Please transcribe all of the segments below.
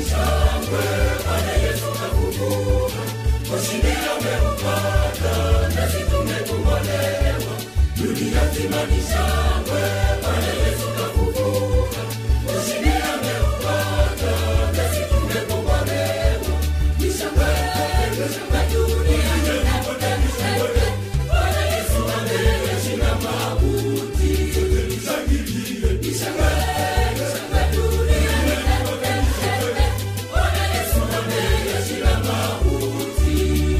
shangwe, Bwana Yesu kafufuka. Ushindi ameupata, nasi tumekombolewa. Dunia nzima ni shangwe, Bwana Yesu kafufuka. Ushindi ameupata, nasi tumekombolewa. Ni shangwe, ni shangwe dunia nzima ni shangwe. Bwana Yesu ameyashinda mauti. Ni shangwe, ni shangwe dunia nzima ni shangwe. Bwana Yesu ameyashinda mauti.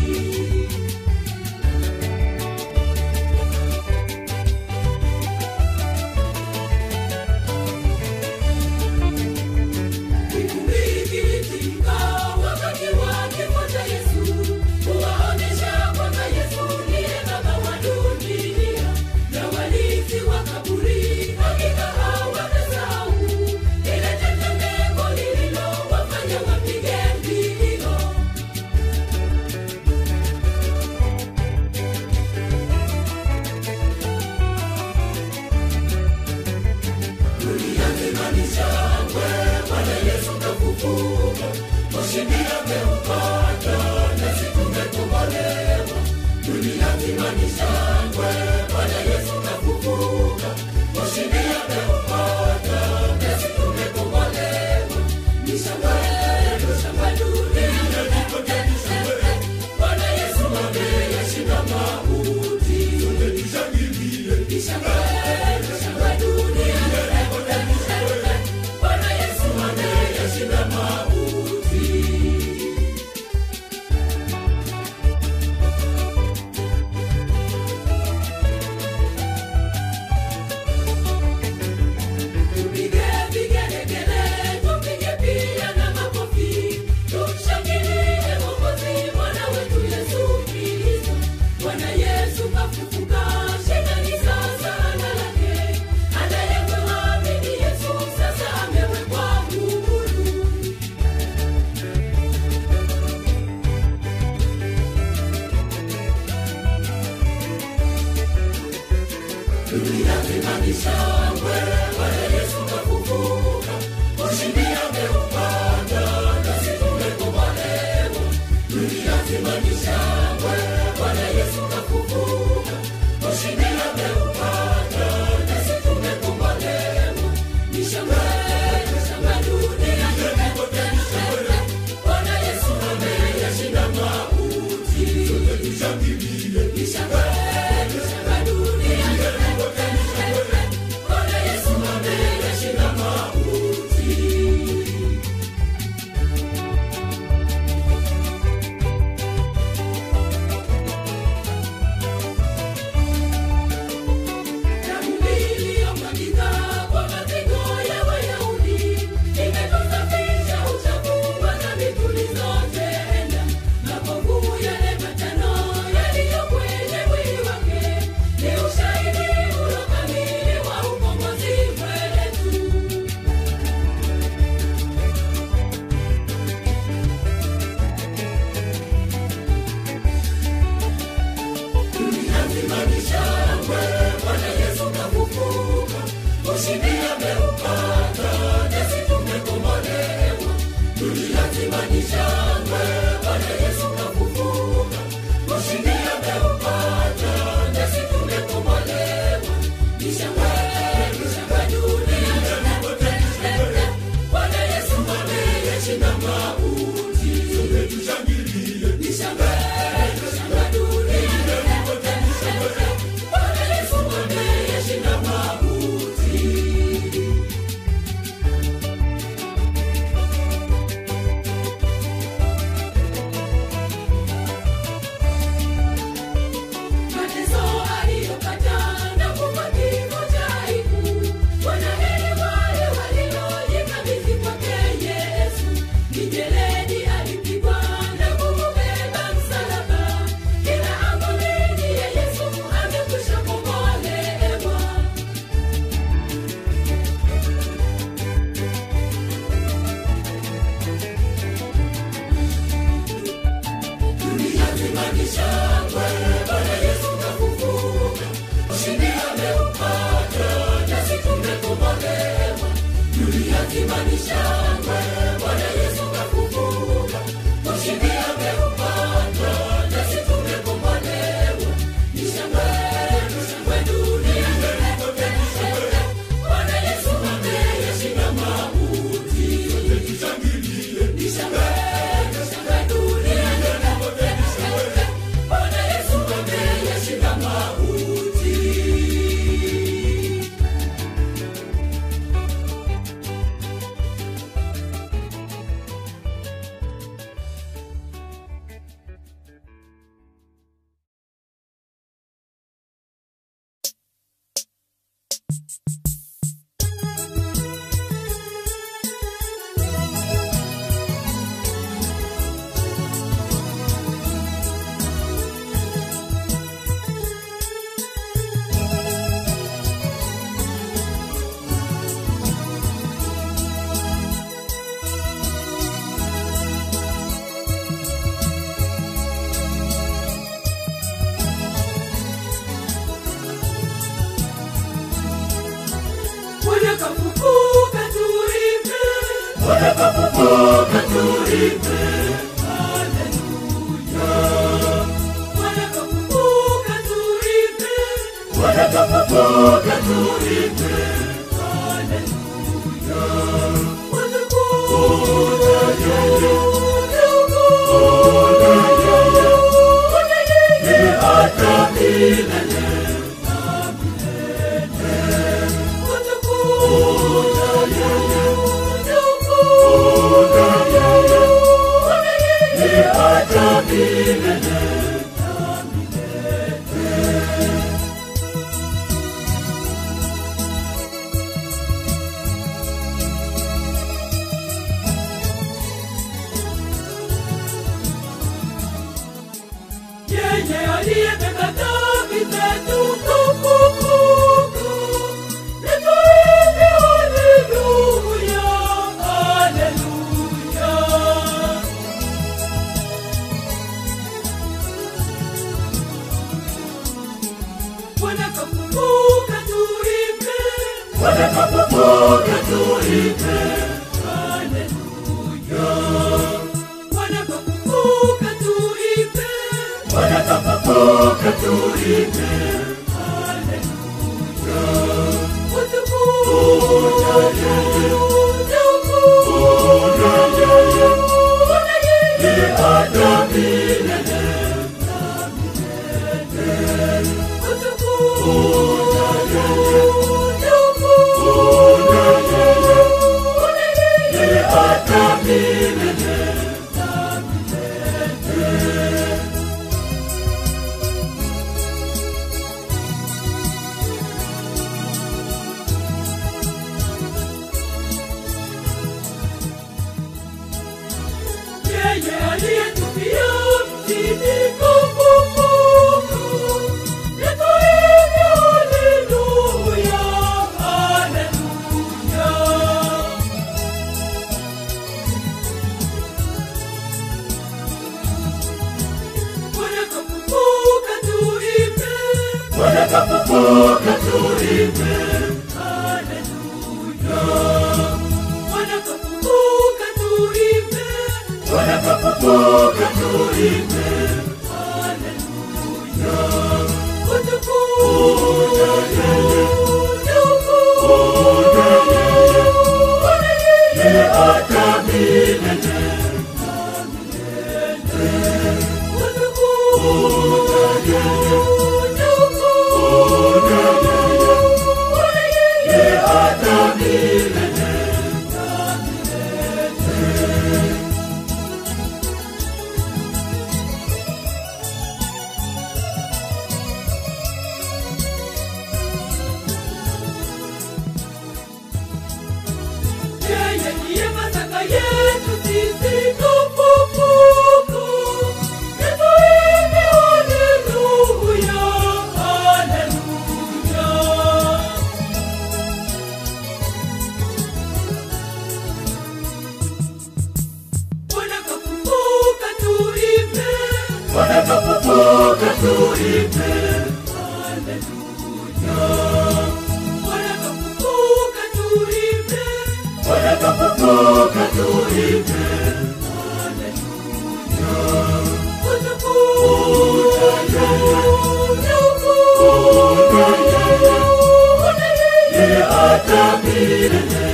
Wakati wa kifo cha Yesu, kuwaonyesha kwamba Yesu ndiye baba wa dunia, na walinzi wa kaburi hakika hawatasahau ile tetemeko lililowafanya wapige mbio. Dunia nzima ni shangwe, Bwana Yesu kafufuka. Ushindi ameupata, nasi tumekombolewa. Dunia nzima ni shangwe, Bwana Yesu kafufuka. Ushindi ameupata, nasi tumekombolewa. Ni shangwe, ni shangwe dunia nzima ni shangwe. Bwana Yesu ameyashinda mauti. Ni shangwe, ni shangwe dunia nzima ni shangwe. Bwana Yesu ameyashinda mauti. Dunia nzima ni shangwe, Bwana Yesu kafufuka. Ushindi ameupata, nasi tumekombolewa. Dunia nzima ni shangwe, Bwana Yesu kafufuka. Ushindi ameupata, nasi tumekombolewa. Ni shangwe, ni shangwe dunia nzima ni shangwe. Bwana Yesu ameyashinda mauti. Ni shangwe, ni shangwe dunia nzima. Bwana Yesu ameyashinda Watakapofufuka tuimbe, watakapofufuka tuimbe, haleluya. Watakapofufuka tuimbe, watakapofuka tuimbe, haleluya. Watakuja yeye, yeye hata milele. Yeye aliyebeba dhambi zetu kufufuka, tuimbe haleluya, haleluya. Watakapofufuka tuimbe, watakapofuka tuimbe, haleluya. Watakapofuka tuimbe, watakapofuka tuimbe, haleluya. Watakuja yeye, yeye hata milele. Yeye aliyetupia mtini kufufuka, tuimbe haleluya, haleluya. Watakapofufuka tuimbe, watakapofuka tuimbe, haleluya. Watakapofuka tuimbe, watakapofuka tuimbe, haleluya. Watakuja yeye, yeye hata milele. Watakuja yeye, yeye hata milele. Yeye ndiye Pasaka yetu sisi kufufuka, tuimbe haleluya, haleluya. Watakapofufuka tuimbe, watakapofuka tuimbe, haleluya. Watakapofuka tuimbe, watakapofuka tuimbe, haleluya. Watakuja yeye, hata milele.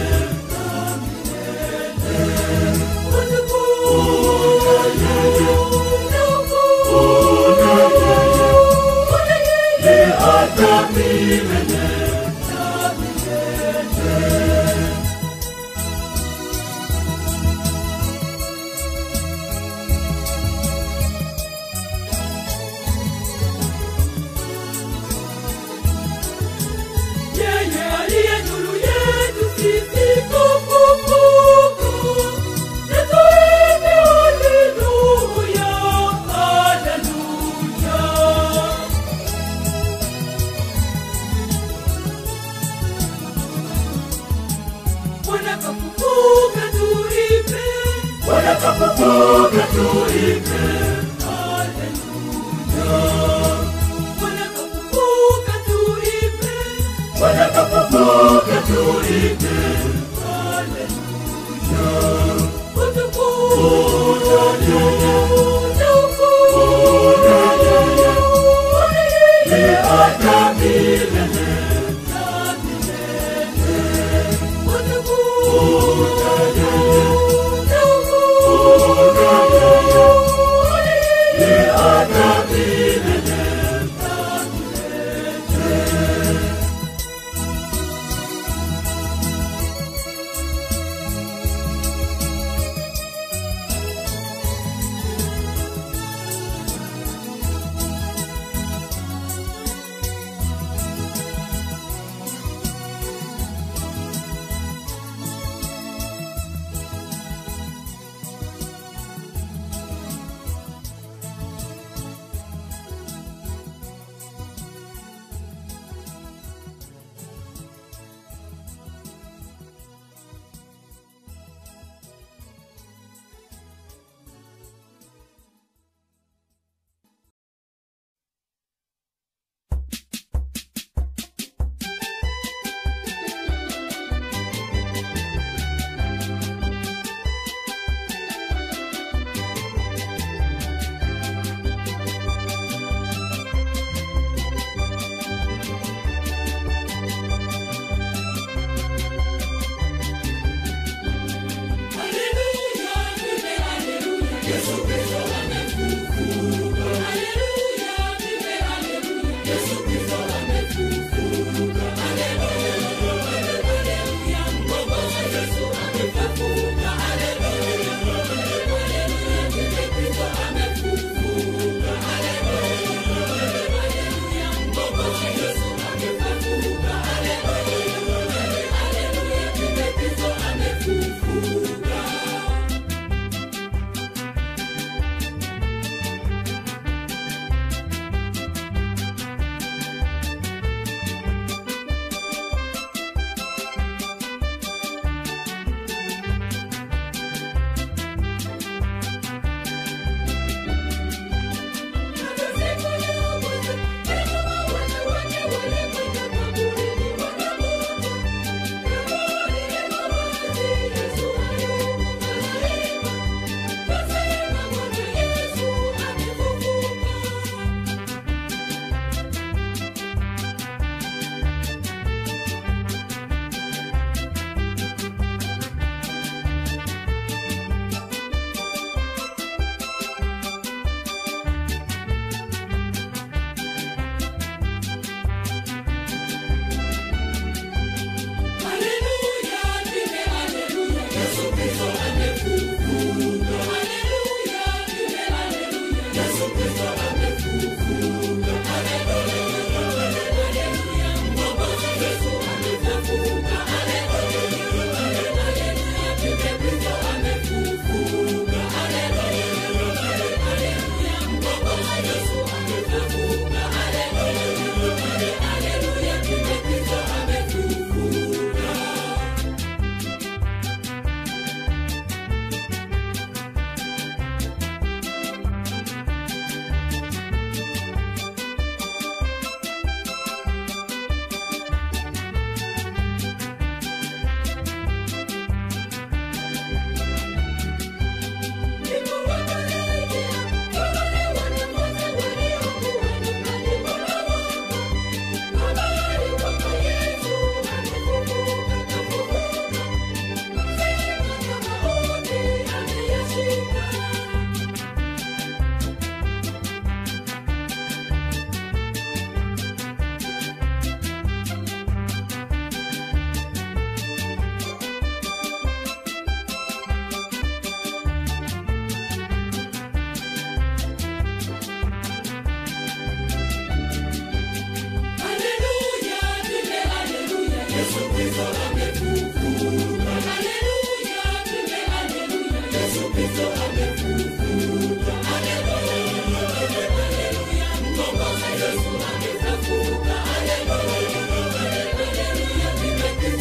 Watakuja yeye, hata milele. Yeye Watakapofufuka tuimbe haleluya. Watakapofufuka tuimbe. Watakapofufuka tuimbe haleluya.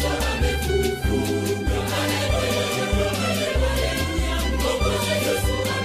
Yesu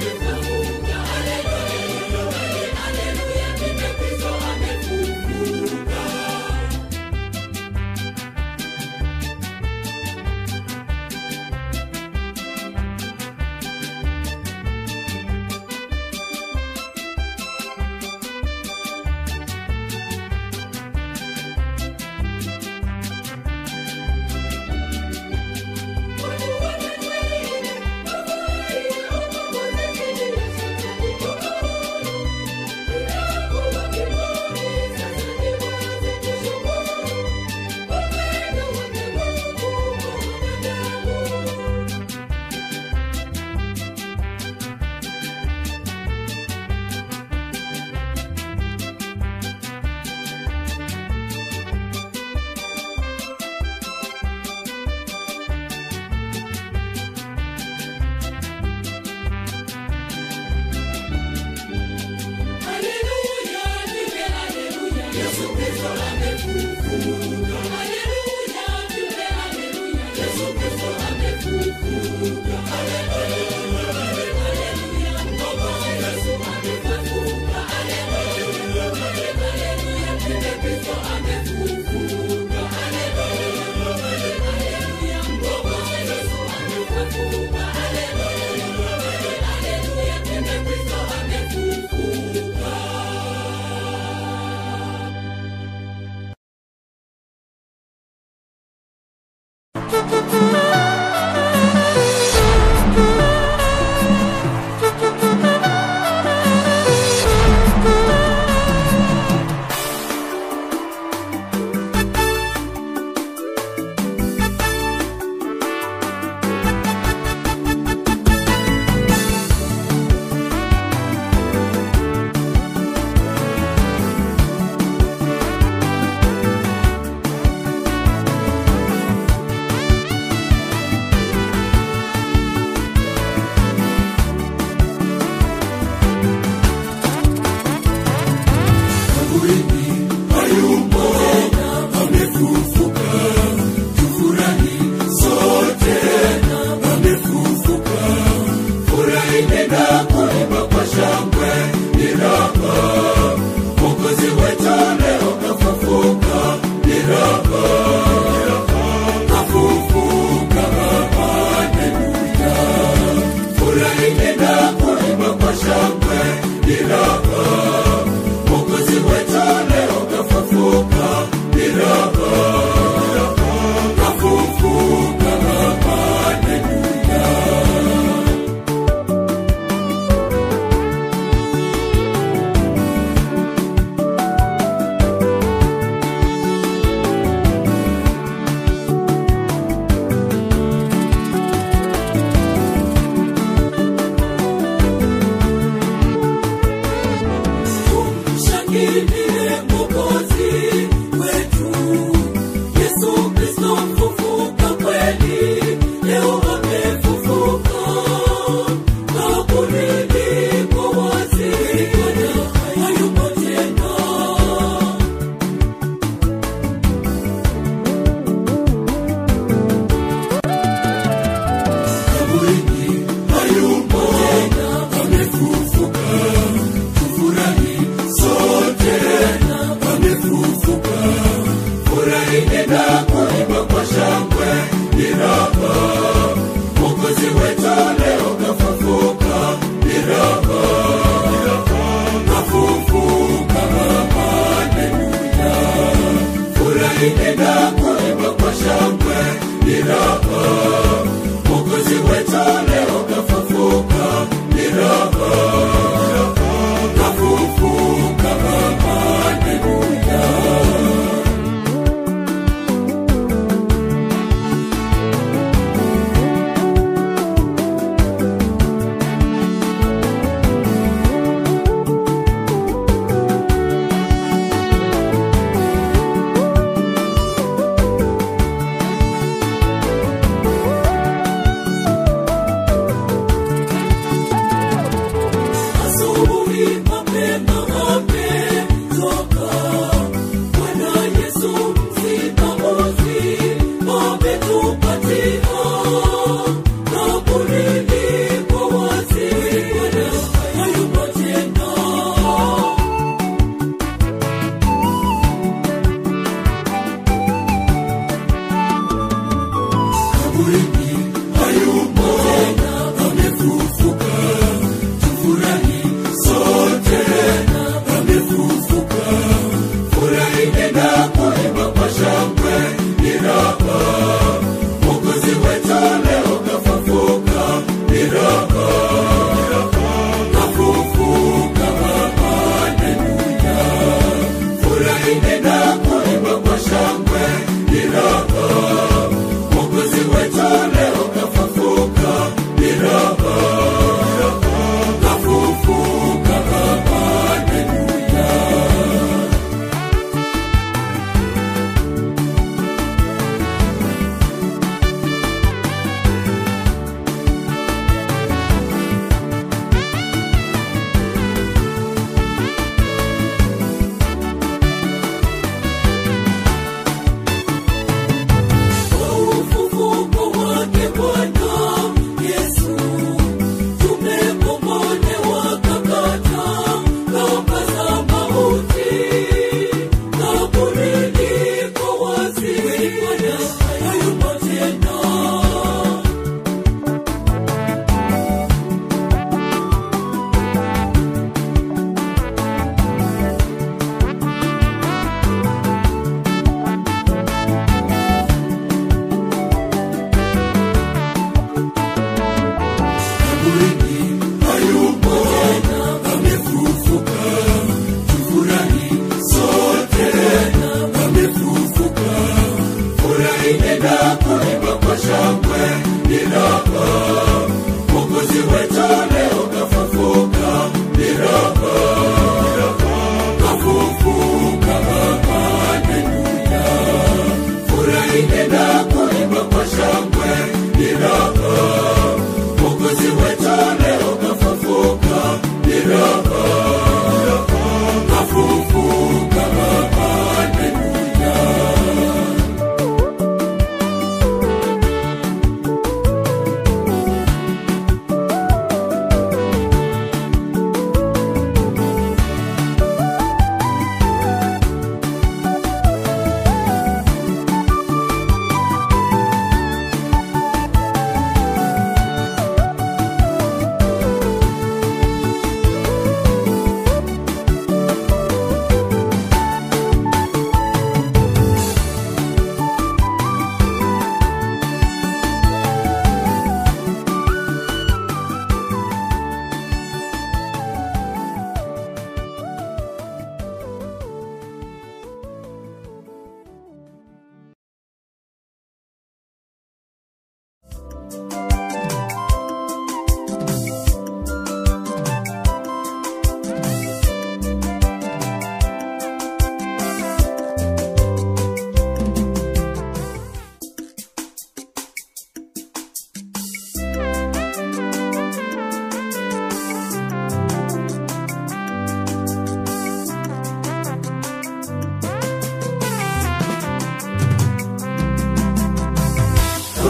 amefufuka. Haleluya, tuimbe haleluya. Yesu Kristo amefufuka. Haleluya, haleluya. Baba Yesu amefufuka. Haleluya, haleluya. Tuimbe Kristo amefufuka. Haleluya, haleluya. Baba Yesu amefufuka. Haleluya, haleluya. Tuimbe Kristo amefufuka.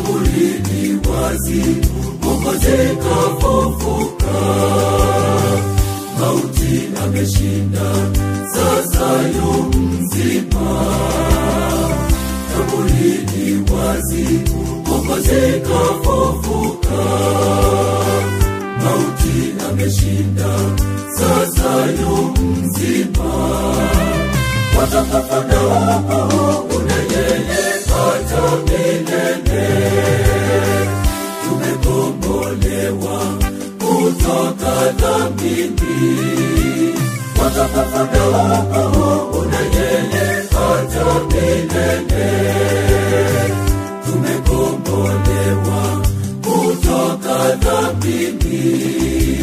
kaburi ni wazi, Mwokozi kafufuka. Mauti ameshinda, sasa yu mzima. Kaburi ni wazi, Mwokozi kafufuka. Mauti ameshinda, sasa yu mzima. Watakapoenda huko kuna yeye hata milele. Tumekombolewa kutoka dhambini. Watakapoenda huko kuna yeye hata milele. Tumekombolewa kutoka dhambini.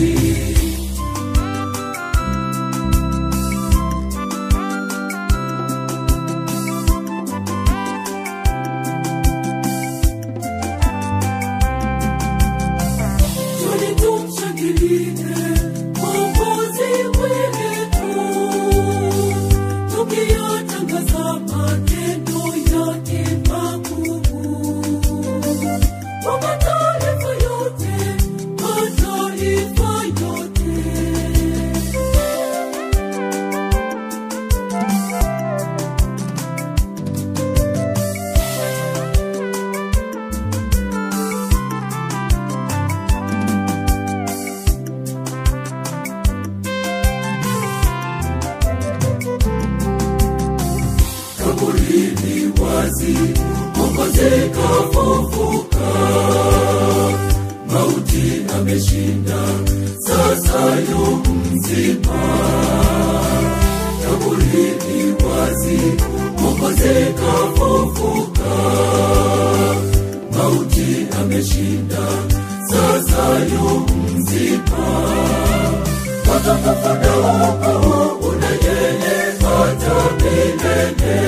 Kaburi ni wazi, Mwokozi kafufuka. Mauti ameshinda, sasa yu mzima. Kaburi ni wazi, Mwokozi kafufuka. Mauti ameshinda, sasa yu mzima. Watakapoenda huko kuna yeye hata milele.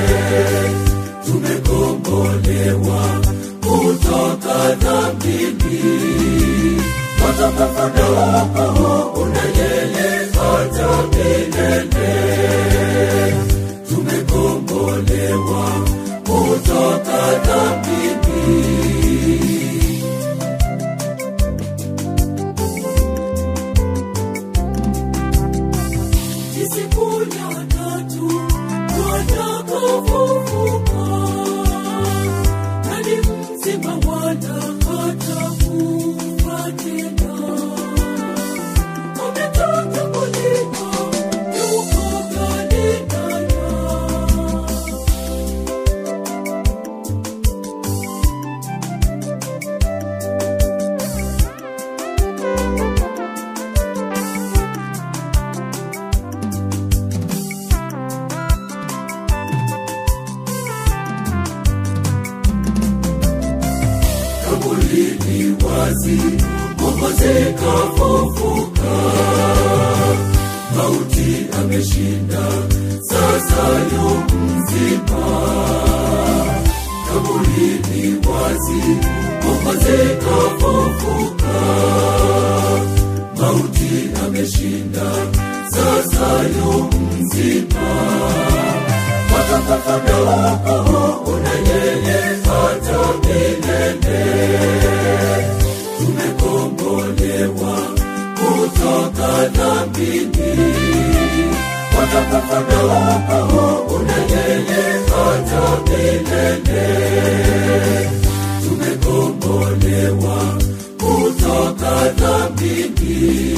Tumekombolewa kutoka dhambini. Watakapoenda huko kuna yeye hata milele. Tumekombolewa kutoka dhambini. Kaburi ni wazi, Mwokozi kafufuka. Mauti ameshinda, sasa yu mzima. Kaburi ni wazi, Mwokozi kafufuka. Mauti ameshinda, sasa yu mzima. Watakapoenda huko kuna yeye hata milele. Tumekombolewa kutoka dhambini. Watakapoenda huko kuna yeye hata milele. Tumekombolewa kutoka dhambini.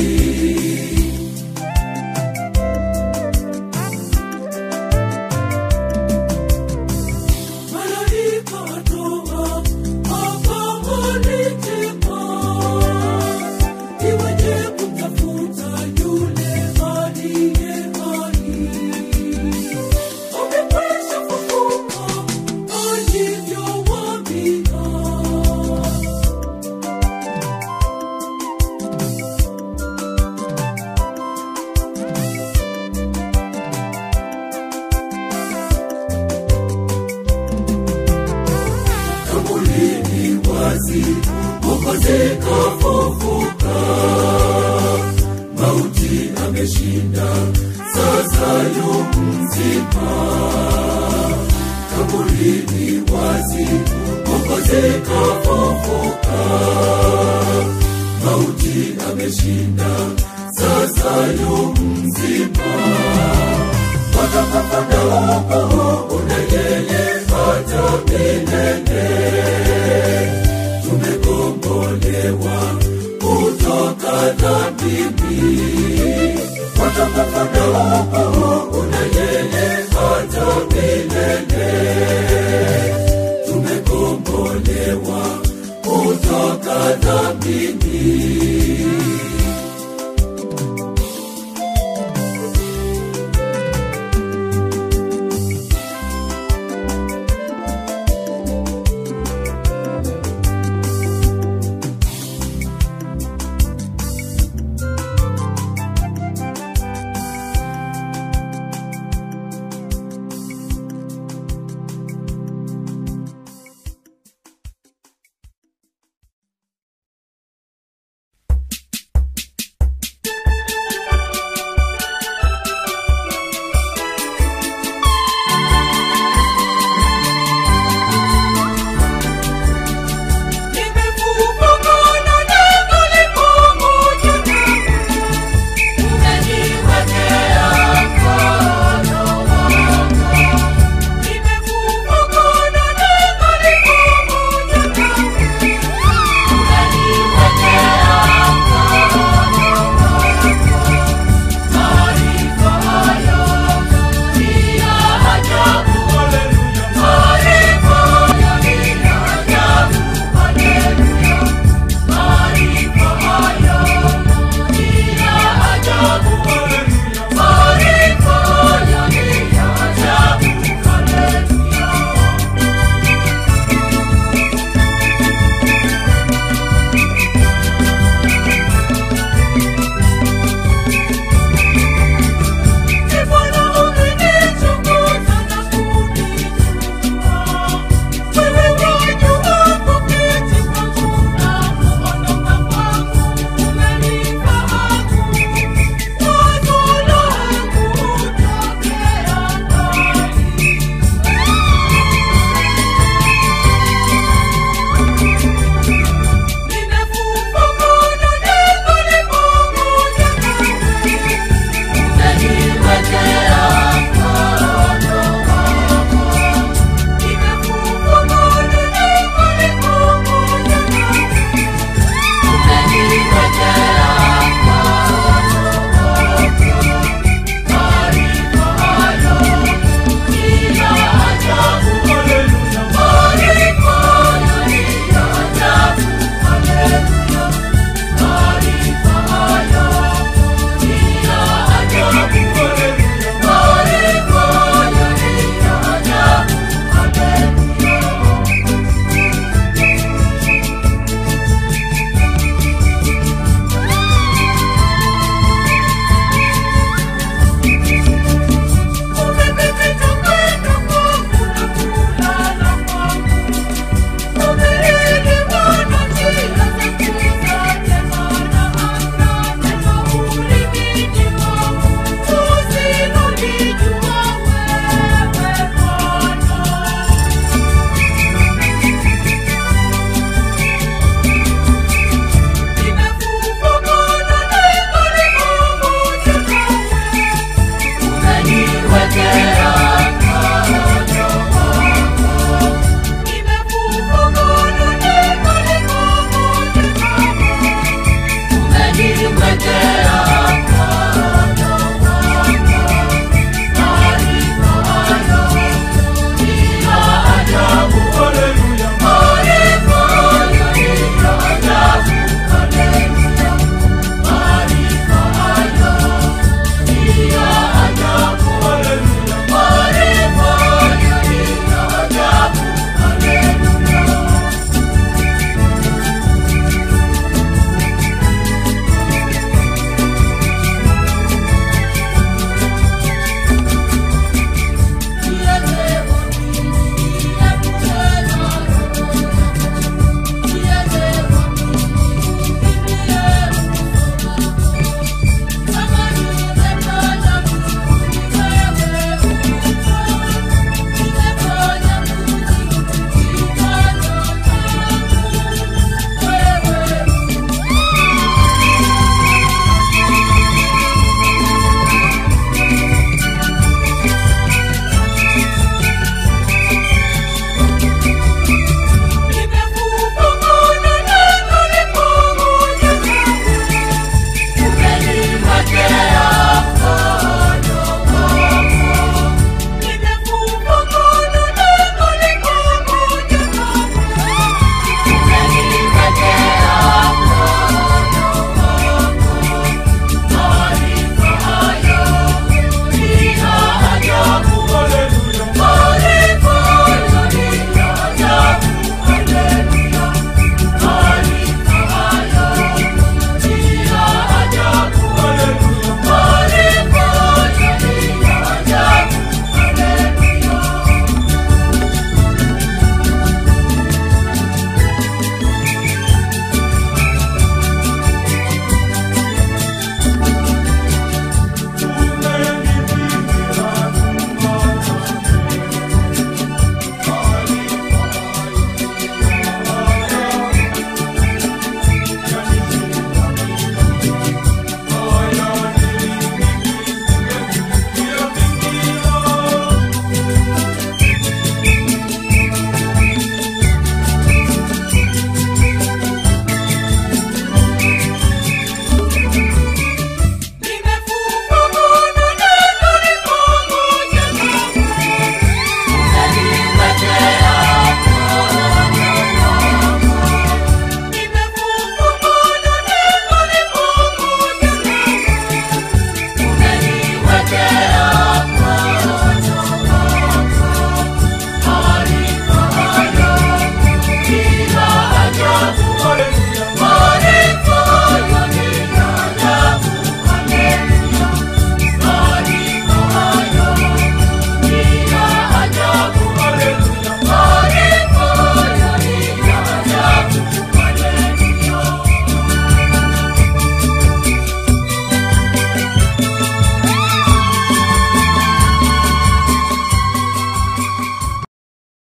Mwokozi kafufuka. Mauti ameshinda, sasa yu mzima. Kaburi ni wazi, Mwokozi zikafufuka. Mauti ameshinda, sasa yu mzima. Watakapanda huko